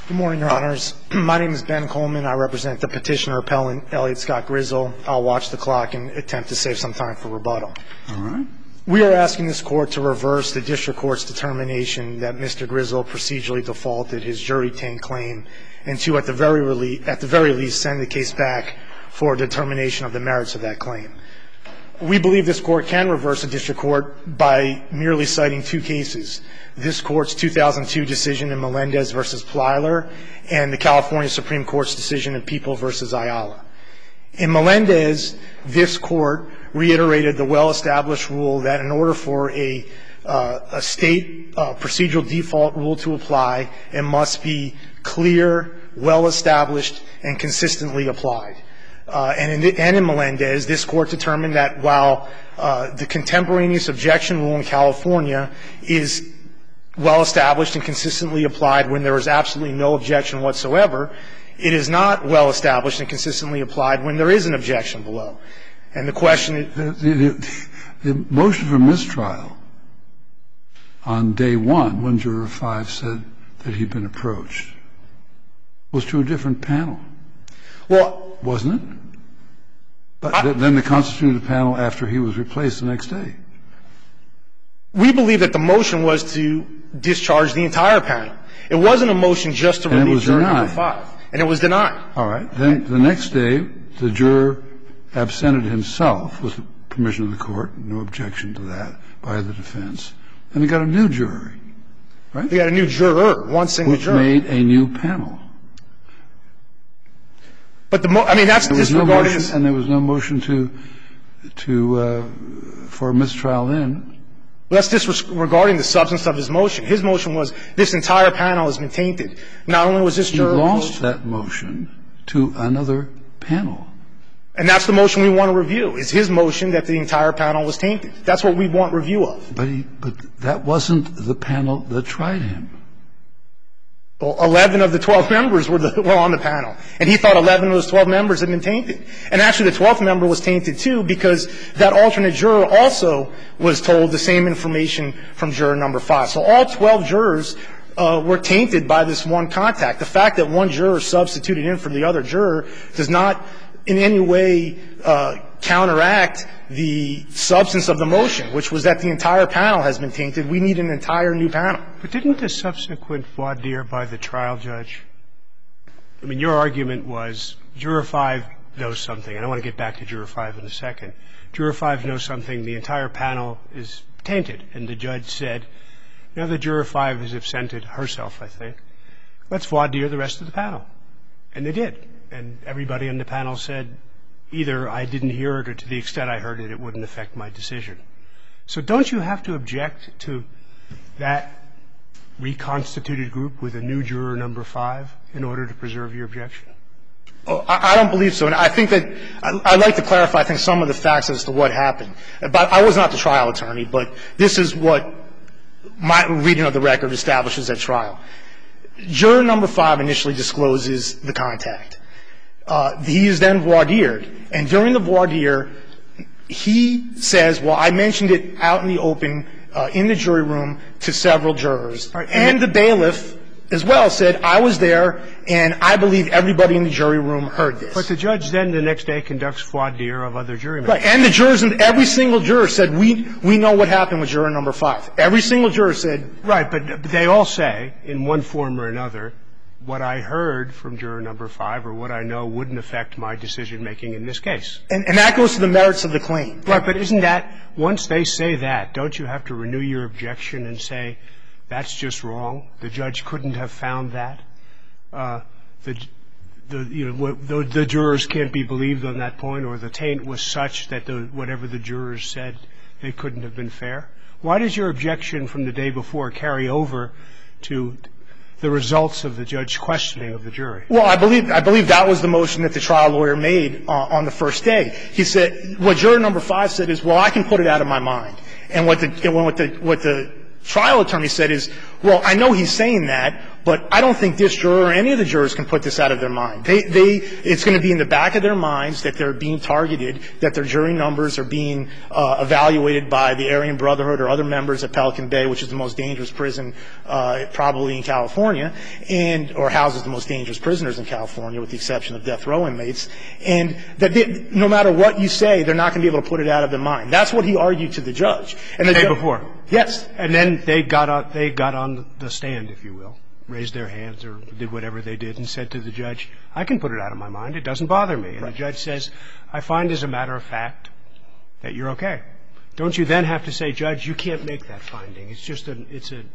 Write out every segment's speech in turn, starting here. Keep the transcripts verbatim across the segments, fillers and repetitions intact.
Good morning, Your Honors. My name is Ben Coleman. I represent the petitioner-appellant Elliot Scott Grizzle. I'll watch the clock and attempt to save some time for rebuttal. All right. We are asking this Court to reverse the District Court's determination that Mister Grizzle procedurally defaulted his jury-taint claim and to, at the very rele- at the very least, send the case back for determination of the merits of that claim. We believe this Court can reverse the District Court by merely citing two cases, this Court's two thousand two decision in Melendez v. Plyler and the California Supreme Court's decision in People v. Ayala. In Melendez, this Court reiterated the well-established rule that in order for a, uh, a state uh, procedural default rule to apply, it must be clear, well-established, and consistently applied. Uh, and, in the, and in Melendez, this Court determined that while uh, the contemporaneous objection rule in California is well-established and consistently applied when there is absolutely no objection whatsoever, it is not well-established and consistently applied when there is an objection below. And the question is... The, the, the motion for mistrial on day one, when Juror five said that he'd been approached, was to a different panel. Well... Wasn't it? But I, then the constituted panel after he was replaced the next day. We believe that the motion was to discharge the entire panel. It wasn't a motion just to relieve Juror number five. And it was denied. All right. Then the next day, the juror absented himself with permission of the Court, no objection to that by the defense, and they got a new jury, right? They got a new juror, one single juror. Which made a new panel. But the mo- I mean, that's disregarding... No and there was no motion to, to, uh, for a mistrial then. Well, that's disregarding the substance of his motion. His motion was this entire panel has been tainted. Not only was this juror... He lost that motion to another panel. And that's the motion we want to review, is his motion that the entire panel was tainted. That's what we want review of. But he, but that wasn't the panel that tried him. Well, eleven of the twelve members were, the, were on the panel. And he thought eleven of those twelve members had been tainted. And actually, the twelfth member was tainted, too, because that alternate juror also was told the same information from juror number five. So all twelve jurors uh, were tainted by this one contact. The fact that one juror substituted in for the other juror does not in any way uh, counteract the substance of the motion, which was that the entire panel has been tainted. We need an entire new panel. But didn't the subsequent voir dire by the trial judge, I mean, your argument was juror five knows something. And I want to get back to juror five in a second. Juror five knows something. The entire panel is tainted. And the judge said, now that juror five has absented herself, I think, let's voir dire the rest of the panel. And they did. And everybody on the panel said, either I didn't hear it or to the extent I heard it, it wouldn't affect my decision. So don't you have to object to that reconstituted group with a new juror number five in order to preserve your objection? Oh, I, I don't believe so. And I think that I, I'd like to clarify, I think, some of the facts as to what happened. But I was not the trial attorney, but this is what my reading of the record establishes at trial. Juror number five initially discloses the contact. Uh, he is then voir dired. And during the voir dire, he says, well, I mentioned it out in the open uh, in the jury room to several jurors. Right. And the bailiff as well said, I was there, and I believe everybody in the jury room heard this. But the judge then the next day conducts voir dire of other jury members. Right. And the jurors, every single juror said, we we know what happened with juror number five. Every single juror said. Right. But they all say, in one form or another, what I heard from juror number five or what I know wouldn't affect my decision-making in this case. And, and that goes to the merits of the claim. Right. But isn't that, once they say that, don't you have to renew your objection and say, that's just wrong? The judge couldn't have found that. Uh, the, the, you know, the, the jurors can't be believed on that point, or the taint was such that the, whatever the jurors said, they couldn't have been fair. Why does your objection from the day before carry over to the results of the judge's questioning of the jury? Well, I believe I believe that was the motion that the trial lawyer made uh, on the first day. He said, what juror number five said is, well, I can put it out of my mind. And what the what the what the trial attorney said is, Well, I know he's saying that, but I don't think this juror or any of the jurors can put this out of their mind. They, they, it's going to be in the back of their minds that they're being targeted, that their jury numbers are being uh, evaluated by the Aryan Brotherhood or other members at Pelican Bay, which is the most dangerous prison uh, probably in California, and or houses the most dangerous prisoners in California, with the exception of death row inmates, and that they, no matter what you say, they're not going to be able to put it out of their mind. That's what he argued to the judge. And the day ju- before. Yes. And then they got on, they got on the stand, if you will, raised their hands or did whatever they did and said to the judge, I can put it out of my mind. It doesn't bother me. And right. the judge says, I find as a matter of fact that you're okay. Don't you then have to say, Judge, you can't make that finding. It's just a, it's a,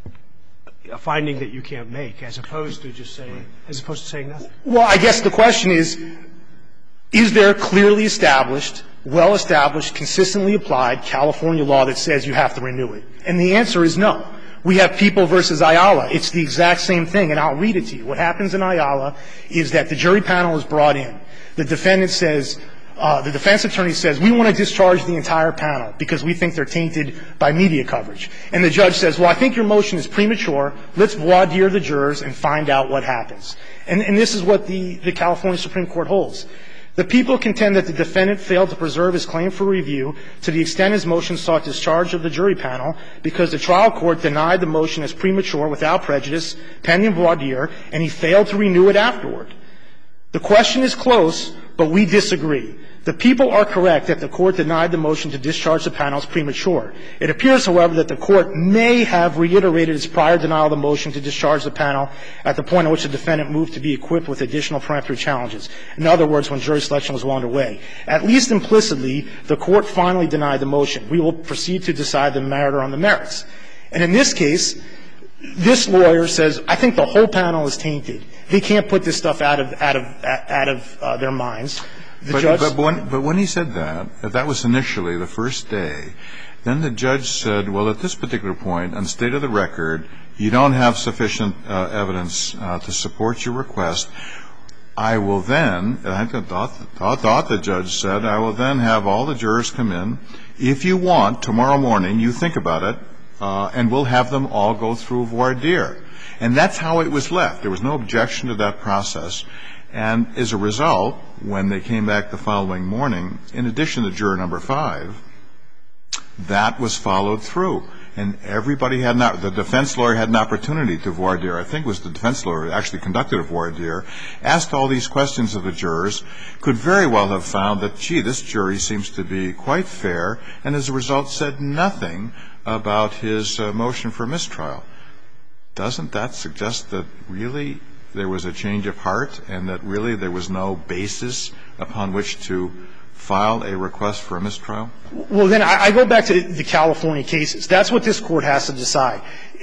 a finding that you can't make, as opposed to just saying, as opposed to saying nothing. Well, I guess the question is, is there clearly established, well-established, consistently applied California law that says you have to renew it? And the answer is no. We have People versus Ayala. It's the exact same thing, and I'll read it to you. What happens in Ayala is that the jury panel is brought in. The defendant says, uh, the defense attorney says, we want to discharge the entire panel because we think they're tainted by media coverage. And the judge says, well, I think your motion is premature. Let's voir dire the jurors and find out what happens. And, and this is what the, the California Supreme Court holds. The people contend that the defendant failed to preserve his claim for review to the extent his motion sought discharge of the jury panel because the trial court denied the motion as premature without prejudice, pending voir dire, and he failed to renew it afterward. The question is close, but we disagree. The people are correct that the court denied the motion to discharge the panel as premature. It appears, however, that the court may have reiterated its prior denial of the motion to discharge the panel at the point at which the defendant moved to be equipped with additional peremptory challenges. In other words, when jury selection was well underway. At least implicitly, the court finally denied the motion. We will proceed to decide the matter on the merits. And in this case, this lawyer says, I think the whole panel is tainted. They can't put this stuff out of, out of, out of uh, their minds. The but, judge, but, when, but when he said that, that was initially the first day, then the judge said, well, at this particular point, on the state of the record, you don't have sufficient uh, evidence uh, to support your request. I will then, and I thought, thought, thought the judge said, I will then have all the jurors come in. If you want, tomorrow morning, you think about it, uh, and we'll have them all go through voir dire. And that's how it was left. There was no objection to that process. And as a result, when they came back the following morning, in addition to juror number five, that was followed through. And everybody had not, the defense lawyer had an opportunity to voir dire. I think it was the defense lawyer who actually conducted a voir dire, asked all these questions of the jurors, could very well have found that, gee, this jury seems to be quite fair, and as a result said nothing about his uh, motion for mistrial. Doesn't that suggest that really there was a change of heart and that really there was no basis upon which to file a request for a mistrial? Well, then I, I go back to the California cases. That's what this court has to decide.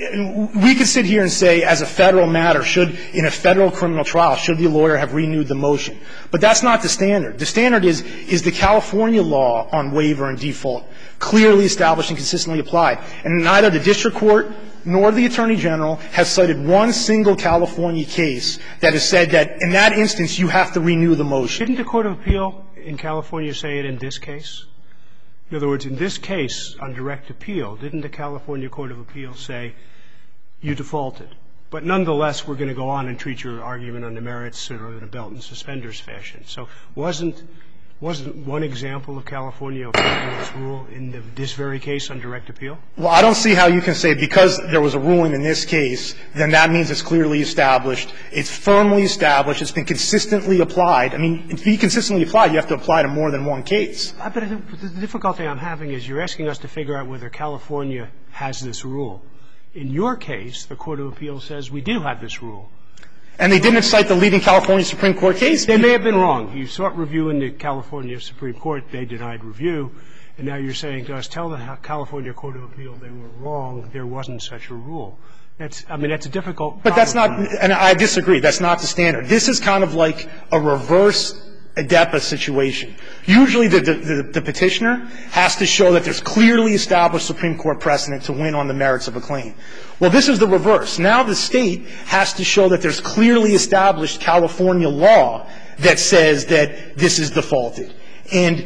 We could sit here and say, as a federal matter, should, in a federal criminal trial, should the lawyer have renewed the motion? But that's not the standard. The standard is, is the California law on waiver and default clearly established and consistently applied? And neither the district court nor the Attorney General has cited one single California case that has said that in that instance you have to renew the motion. Didn't the Court of Appeal in California say it in this case? In other words, in this case, on direct appeal, didn't the California Court of Appeal say you defaulted? But nonetheless, we're going to go on and treat your argument on the merits sort of in a belt and suspenders fashion. So wasn't wasn't one example of California applying this rule in the, this very case on direct appeal? Well, I don't see how you can say because there was a ruling in this case, then that means it's clearly established. It's firmly established. It's been consistently applied. I mean, to be consistently applied, you have to apply to more than one case. But the difficulty I'm having is you're asking us to figure out whether California has this rule. In your case, the Court of Appeal says we do have this rule. And they didn't cite the leading California Supreme Court case. They may have been wrong. You sought review in the California Supreme Court. They denied review. And now you're saying to us, tell the California Court of Appeal they were wrong. There wasn't such a rule. That's, I mean, that's a difficult problem. But that's not, and I disagree. That's not the standard. This is kind of like a reverse ADEPA situation. Usually the, the, the petitioner has to show that there's clearly established Supreme Court precedent to win on the merits of a claim. Well, this is the reverse. Now the State has to show that there's clearly established California law that says that this is defaulted. And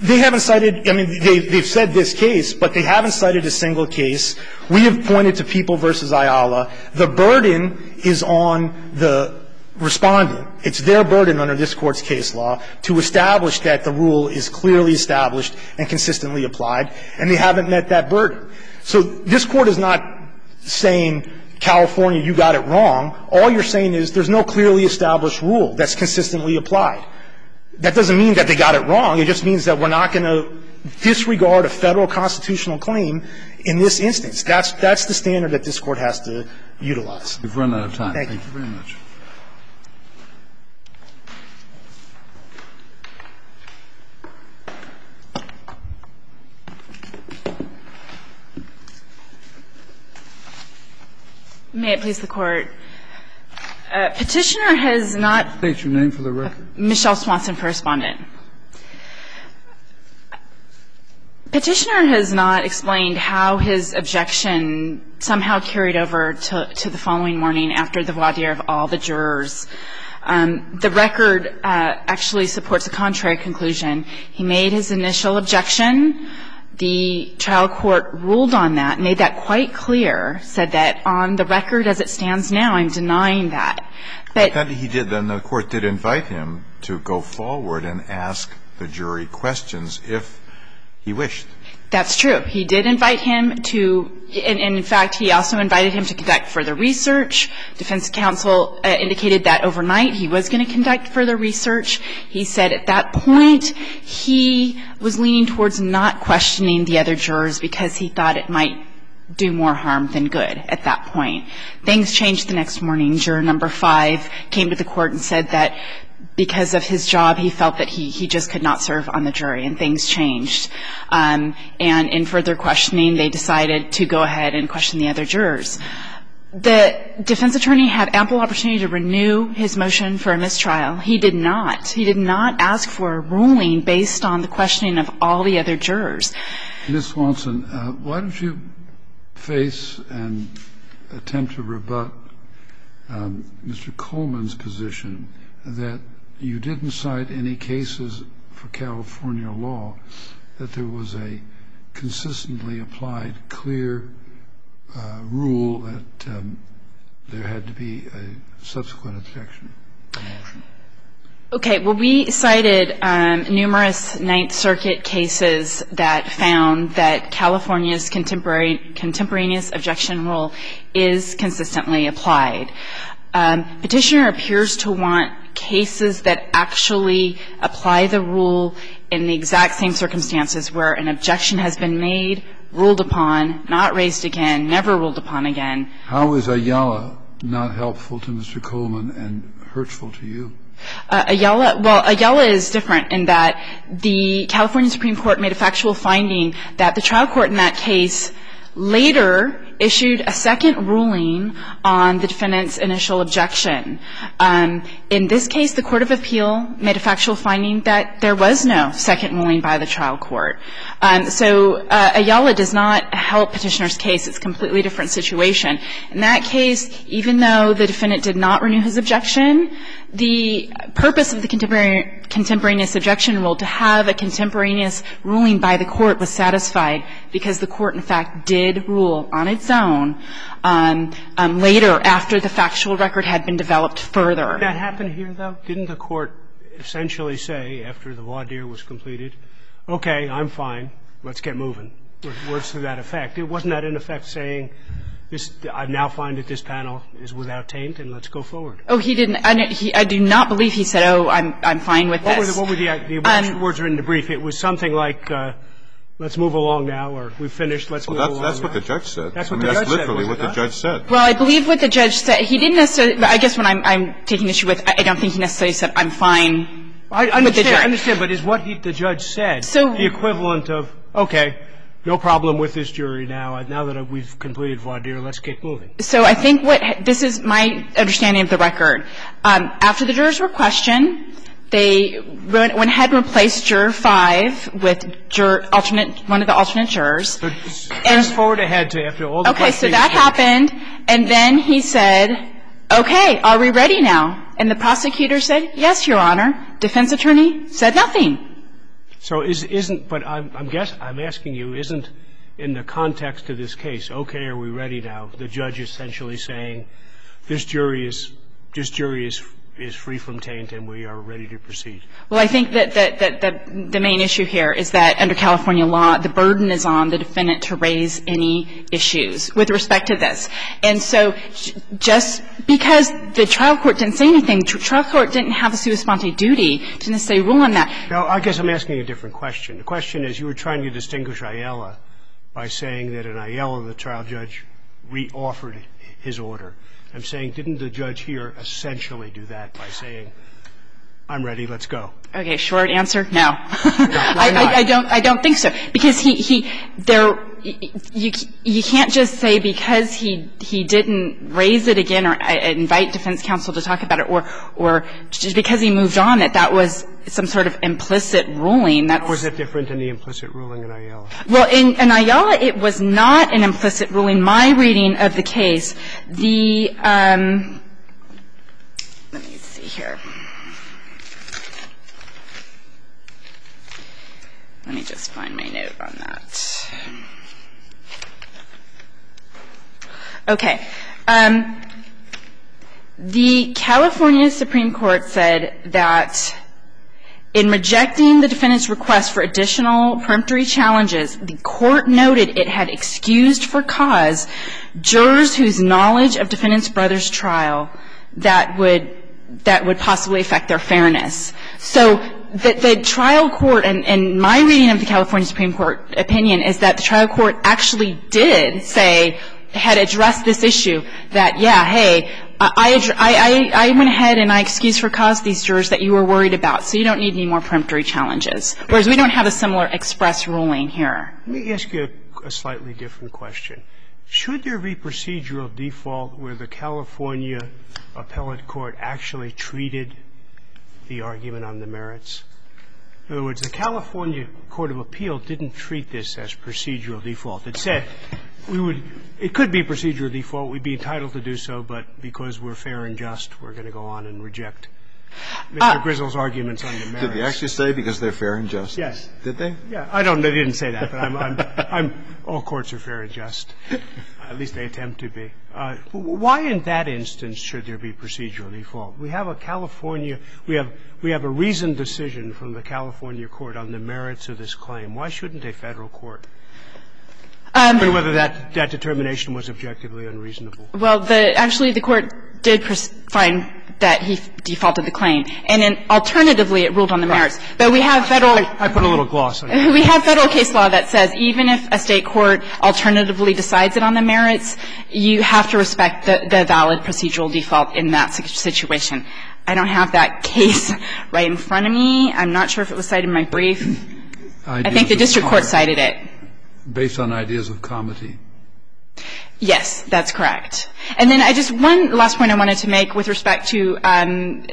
They haven't cited – I mean, they, they've said this case, but they haven't cited a single case. We have pointed to People v. Ayala. The burden is on the respondent. It's their burden under this Court's case law to establish that the rule is clearly established and consistently applied, and they haven't met that burden. So this Court is not saying, California, you got it wrong. All you're saying is there's no clearly established rule that's consistently applied. That doesn't mean that they got it wrong. It just means that we're not going to disregard a Federal constitutional claim in this instance. That's, that's the standard that this Court has to utilize. We've run out of time. Thank you. Thank you very much. May it please the Court. Uh, Petitioner has not – State your name for the record. Michelle Swanson for Respondent. Petitioner has not explained how his objection somehow carried over to, to the following morning after the voir dire of all the jurors. Um, the record uh, actually supports a contrary conclusion. He made his initial objection. The trial court ruled on that, made that quite clear, said that on the record as it stands now, I'm denying that. But then he did. Then the Court did invite him to go forward and ask the jury questions if he wished. That's true. He did invite him to and, – and, in fact, he also invited him to conduct further research. Defense counsel uh, indicated that overnight he was going to conduct further research. He said at that point he was leaning towards not questioning the other jurors because he thought it might do more harm than good at that point. Things changed the next morning. Juror number five came to the Court and said that because of his job, he felt that he, he just could not serve on the jury, and things changed. Um, and in further questioning, they decided to go ahead and question the other jurors. The defense attorney had ample opportunity to renew his motion for a mistrial. He did not. He did not ask for a ruling based on the questioning of all the other jurors. Miz Swanson, uh, why don't you face and attempt to rebut um, Mister Coleman's position that you didn't cite any cases for California law that there was a consistently applied clear uh, rule that um, there had to be a subsequent objection or motion? Okay. Well, we cited um, numerous Ninth Circuit cases that found that California's contemporary, contemporaneous objection rule is consistently applied. Um, Petitioner appears to want cases that actually apply the rule in the exact same circumstances where an objection has been made, ruled upon, not raised again, never ruled upon again. How is Ayala not helpful to Mister Coleman and hurtful to you? Uh, Ayala, well, Ayala is different in that the California Supreme Court made a factual finding that the trial court in that case later issued a second ruling on the defendant's initial objection. Um, in this case, the Court of Appeal made a factual finding that there was no second ruling by the trial court. Um, so uh, Ayala does not help Petitioner's case. It's a completely different situation. In that case, even though the defendant did not renew his objection, the purpose of the contemporary, contemporaneous objection rule to have a contemporaneous ruling by the court was satisfied because the court, in fact, did rule on its own um, um, later after the factual record had been developed further. Did that happen here, though? Didn't the court essentially say, after the voir dire was completed, okay, I'm fine, let's get moving? Words to that effect. It wasn't that, in effect, saying, this, I now find that this panel is without taint, and let's go forward. Oh, he didn't. I, he, I do not believe he said, oh, I'm, I'm fine with what this. Were the, what were the, the um, words were in the brief? It was something like, uh, let's move along now, or we've finished, let's move well, that's, along That's now. What the judge said. That's what I mean, the that's judge literally said, what the not? judge said. Well, I believe what the judge said. He didn't necessarily, I guess when I'm, I'm taking issue with, I don't think he necessarily said, I'm fine I understand, with the jury. I understand, but is what he, the judge said so, the equivalent of, okay, no problem with this jury now. Now that we've completed voir dire, let's get moving. So I think what – this is my understanding of the record. Um, after the jurors were questioned, they went ahead and replaced juror five with juror alternate – one of the alternate jurors. So fast forward ahead to after all the okay, questioning. Okay, so that happened, and then he said, okay, are we ready now? And the prosecutor said, yes, Your Honor. Defense attorney said nothing. So is, isn't, but I'm, I'm guess, I'm asking you, isn't in the context of this case, okay, are we ready now? The judge essentially saying, this jury is, this jury is, is free from taint and we are ready to proceed. Well, I think that, that, that, that the main issue here is that under California law, the burden is on the defendant to raise any issues with respect to this. And so just because the trial court didn't say anything, the trial court didn't have a sua sponte duty to necessarily rule on that. Now, I guess I'm asking a different question. The question is, you were trying to distinguish Ayala by saying that in Ayala the trial judge re-offered his order. I'm saying, didn't the judge here essentially do that by saying, I'm ready, let's go? Okay, short answer, no. no why I, not? I, I don't. I don't think so, because he he there. You you can't just say because he he didn't raise it again or invite defense counsel to talk about it, or or just because he moved on that that was some sort of implicit ruling. That's, How was it different than the implicit ruling in Ayala? Well, in, in Ayala, it was not an implicit ruling. My reading of the case, the um, let me see here. Let me just find my note on that. Okay. Um, the California Supreme Court said that in rejecting the defendant's request for additional peremptory challenges, the court noted it had excused for cause jurors whose knowledge of defendant's brother's trial that would that would possibly affect their fairness. So the, the trial court, and, and my reading of the California Supreme Court opinion is that the trial court actually did say, had addressed this issue, that, yeah, hey, I, I, I went ahead and I excused for cause these jurors that you were worried about, so you don't need any more peremptory challenges. Whereas we don't have a similar express ruling here. Let me ask you a, a slightly different question. Should there be procedural default where the California appellate court actually treated the argument on the merits? In other words, the California Court of Appeal didn't treat this as procedural default. It said we would – it could be procedural default. We'd be entitled to do so, but because we're fair and just, we're going to go on and reject Mister Uh, Grizzle's arguments on the merits. Did they actually say because they're fair and just? Yes. Did they? Yeah. I don't – they didn't say that, but I'm – I'm, I'm – all courts are fair and just. At least they attempt to be. Uh, why in that instance should there be procedural default? We have a California – we have we have a reasoned decision from the California court on the merits of this claim. Why shouldn't a Federal court? Um, and whether that, that determination was objectively unreasonable. Well, the actually the court did pers- find that he defaulted the claim, and then alternatively it ruled on the right. merits. But we have Federal I, I put a little gloss on it. We have Federal case law that says even if a State court alternatively decides it on the merits, you have to respect the, the valid procedural default in that situation. I don't have that case right in front of me. I'm not sure if it was cited in my brief. I think the district court cited it. Based on ideas of comity. Yes, that's correct. And then I just one last point I wanted to make with respect to um,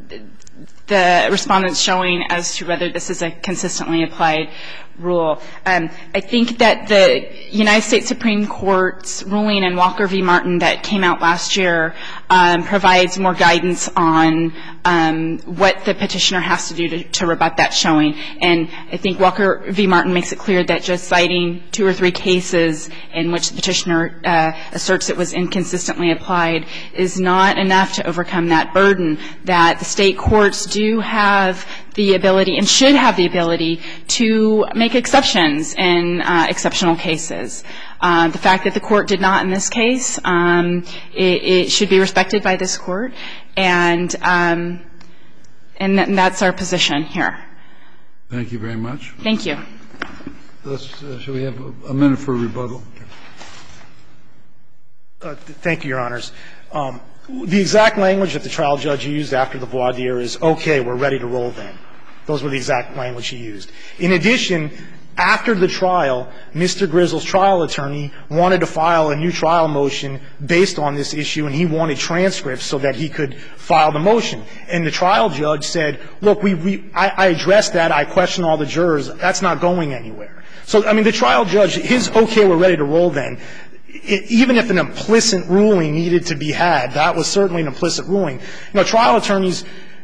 the respondents showing as to whether this is a consistently applied rule. Um, I think that the United States Supreme Court's ruling in Walker v. Martin that came out last year um, provides more guidance on um, what the petitioner has to do to, to rebut that showing. And I think Walker v. Martin makes it clear that just citing two or three cases in which the petitioner uh, asserts it was inconsistently applied is not enough to overcome that burden, that the State courts do have the ability and should have the ability to make exceptions in uh, exceptional cases. Uh, the fact that the court did not in this case, um, it, it should be respected by this court, and um, and, th- and that's our position here. Thank you very much. Thank you. Let's, uh, shall we have a, a minute for rebuttal? Uh, thank you, Your Honors. Um, the exact language that the trial judge used after the voir dire is, okay, we're ready to roll then. Those were the exact language he used. In addition, after the trial, Mister Grizzle's trial attorney wanted to file a new trial motion based on this issue, and he wanted transcripts so that he could file the motion. And the trial judge said, look, we, we I, I addressed that. I questioned all the jurors. That's not going anywhere. So, I mean, the trial judge, his, okay, we're ready to roll then, It, even if an implicit ruling needed to be had, that was certainly an implicit ruling. You know, trial attorneys,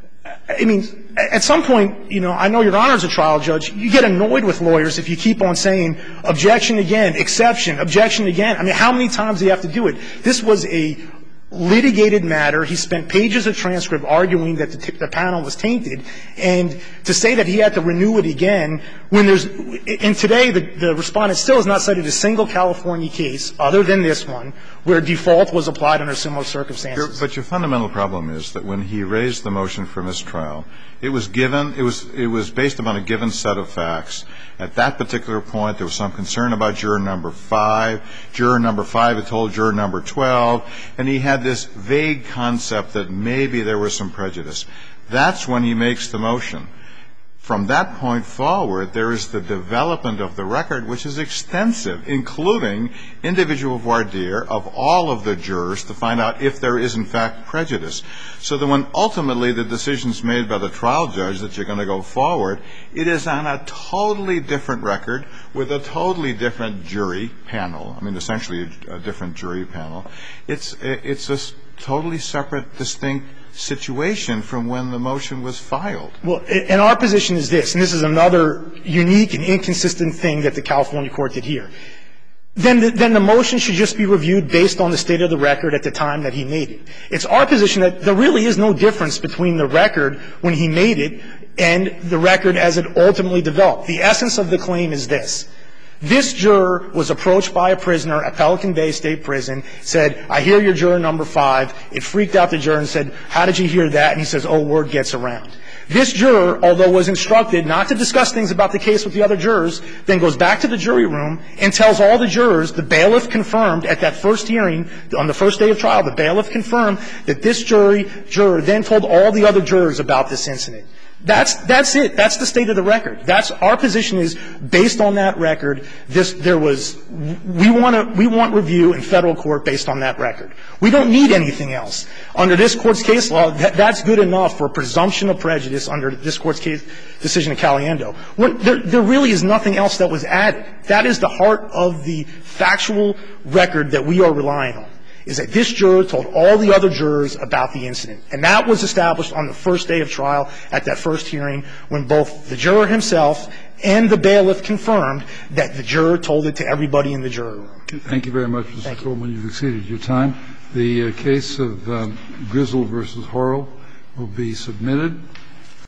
I mean, at some point, you know, I know Your Honor's a trial judge. You get annoyed with lawyers if you keep on saying objection again, exception, objection again. I mean, how many times do you have to do it? This was a litigated matter. He spent pages of transcript arguing that the, the panel was tainted. And to say that he had to renew it again when there's – and today the, the Respondent still has not cited a single California case other than this one where default was applied under similar circumstances. But your fundamental problem is that when he raised the motion for mistrial, it was given – it was it was based upon a given set of facts. At that particular point, there was some concern about juror number five. Juror number five had told juror number twelve. And he had this vague concept that maybe there was some prejudice. That's when he makes the motion. From that point forward, there is the development of the record, which is extensive, including individual voir dire of all of the jurors to find out if there is, in fact, prejudice. So that when ultimately the decision is made by the trial judge that you're going to go forward, it is on a totally different record with a totally different jury panel. I mean, essentially a, a different jury panel. It's, it's a totally separate, distinct situation from when the motion was filed. Well, and our position is this, and this is another unique and inconsistent thing that the California court did here. Then the, then the motion should just be reviewed based on the state of the record at the time that he made it. It's our position that there really is no difference between the record when he made it and the record as it ultimately developed. The essence of the claim is this. This juror was approached by a prisoner at Pelican Bay State Prison, said, I hear you're juror number five. It freaked out the juror and said, how did you hear that? And he says, oh, word gets around. This juror, although was instructed not to discuss things about the case with the other jurors, then goes back to the jury room and tells all the jurors, the bailiff confirmed at that first hearing, on the first day of trial, the bailiff confirmed that this jury, juror then told all the other jurors about this incident. That's, that's it. That's the state of the record. That's, our position is, based on that record, this, there was, we want to, we want review in federal court based on that record. We don't need anything else. Under this court's case law, that, that's good enough for a presumption of prejudice under this court's case decision in Caliendo. There, there really is nothing else that was added. That is the heart of the factual record that we are relying on, is that this juror told all the other jurors about the incident. And that was established on the first day of trial at that first hearing when both the juror himself and the bailiff confirmed that the juror told it to everybody in the jury room. Thank you very much, Mister Coleman. You've exceeded your time. The uh, case of um, Grizzle versus Horrell will be submitted.